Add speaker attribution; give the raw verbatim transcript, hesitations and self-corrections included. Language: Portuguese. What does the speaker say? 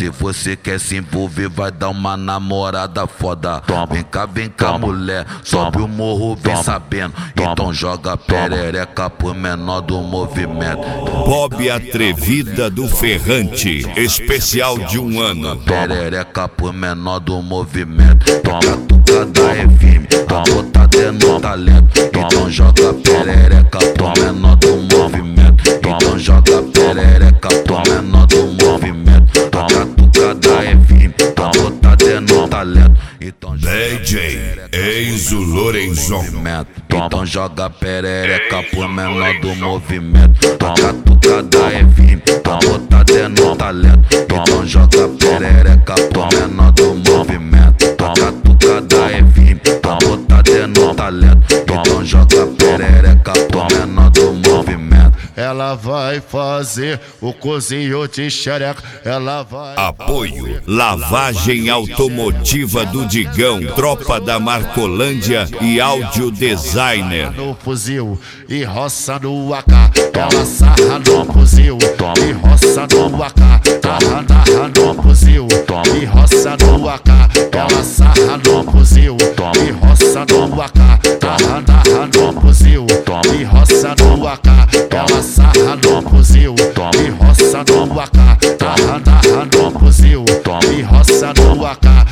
Speaker 1: Se você quer se envolver, vai dar uma namorada foda. Vem cá, vem cá, mulher, sobe o morro, vem sabendo. Então joga perereca pro menor do movimento.
Speaker 2: Bob Atrevida do Ferrante, especial de um ano.
Speaker 1: Perereca pro menor do movimento. Catucada é firme, a botada é no talento. Então joga perereca pro menor do movimento. Então joga perereca pro menor do movimento. A catucada é firme, a botada é no talento. Então
Speaker 2: D J Enzo Lorenzon.
Speaker 1: Então joga perereca pro menor do movimento. A catucada é firme, a botada é no talento. Então joga perereca pro menor do movimento. A catucada é firme, a botada é no talento. Então joga perereca pro menor do movimento.
Speaker 3: Ela vai fazer o cozinho de xereca. Ela vai.
Speaker 2: Apoio Lavagem Automotiva do Digão, Tropa da Marcolândia e Áudio Designer.
Speaker 3: No fuzil e roça no A K. Ela sarra no fuzil e roça no A K. Ela narra no fuzil e roça no A K. Ela sarra no fuzil e roça no A K. Ela narra no fuzil e roça no A K. Ela sarra no fuzil e roça no A K. Ela narra no fuzil e roça no A K.